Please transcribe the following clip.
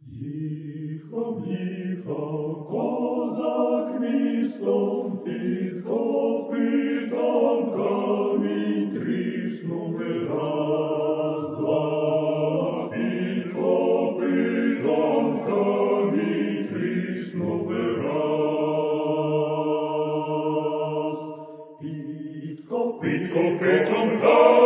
Їхав козак містом, під копитом камінь тріснув раз, два. Під копитом камінь тріснув раз. Під копитом камінь